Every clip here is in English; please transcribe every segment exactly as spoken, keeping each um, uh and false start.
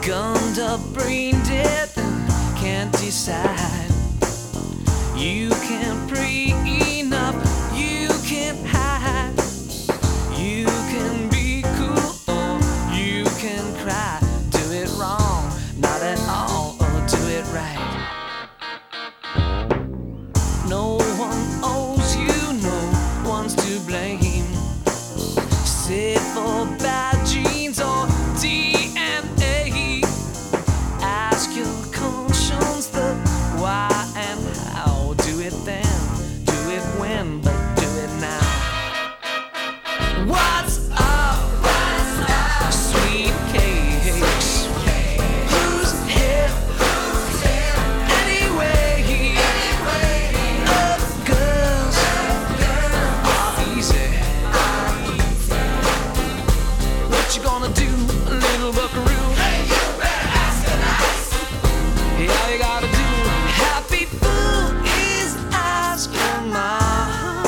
Gunned up, brain dead, can't decide. You can't pray enough, you can't hide. You can be cool or you can cry. Do it wrong, not at all, or do it right. No one owes you, no one's to blame. Sit for bad genes or D N A. Ask your conscience the why and how. Do it then, do it when, but do it now. What's up, sweet cakes? Who's here anyway? Love girls are easy. What you gonna do, little buckaroo? Hey, you better ask the nice. Yeah, all you gotta do, happy fool, is ask your mom.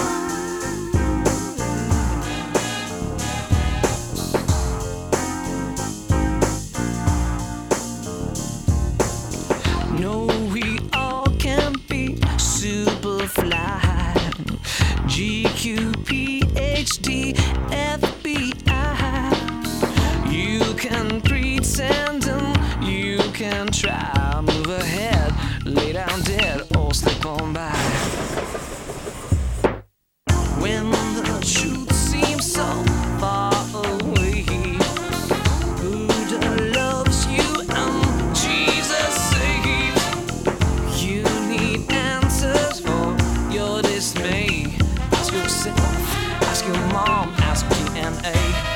No, we all can be super fly. G Q, P H D, F B I. You can pretend and you can try. Move ahead, lay down dead, or slip on by. When the truth seems so far away, Buddha loves you and Jesus saves. You need answers for your dismay. Ask yourself, ask your mom, ask D N A.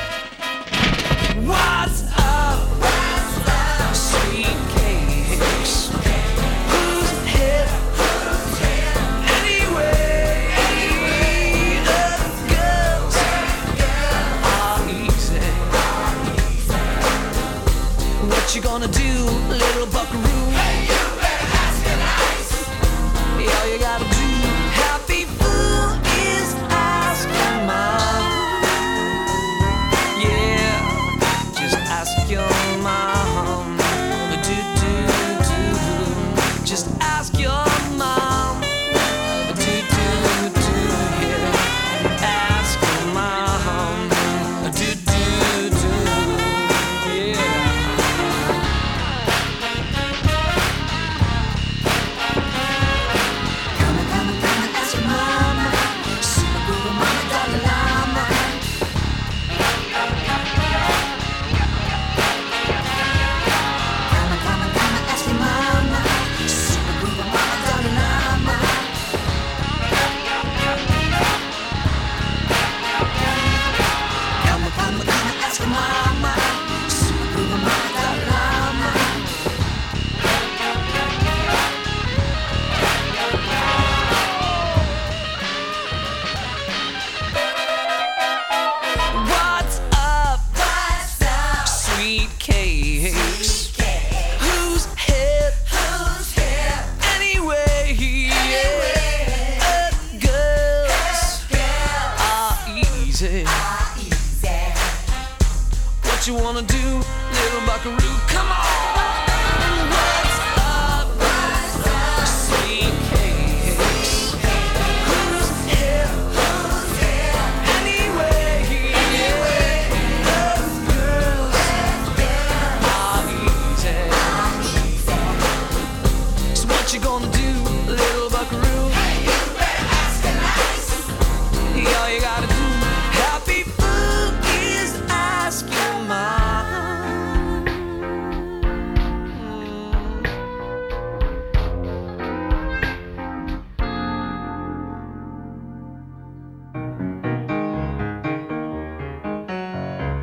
What's up, sweet cakes? Who's here anyway? The girls are easy. What you gonna do, little buckaroo? Hey, you better ask your nice. Yeah, all you gotta do, happy fool, is ask your mom. Yeah, just ask your mom. Do do do. Just ask your mom. Do do do. Yeah, ask your mom. Do do do. Yeah. Come on, come on, come on, ask your mama. Super Guru Mama Dalai Lama. Come on, come on, come on, ask your mama. Super Guru Mama Dalai Lama. Come on, come on, come on, ask your mama. Super Guru Mama Dalai Lama. What's up, sweet cakes? Who's here anyway? Yeah, girls are easy. What you wanna do, little buckaroo? Come on.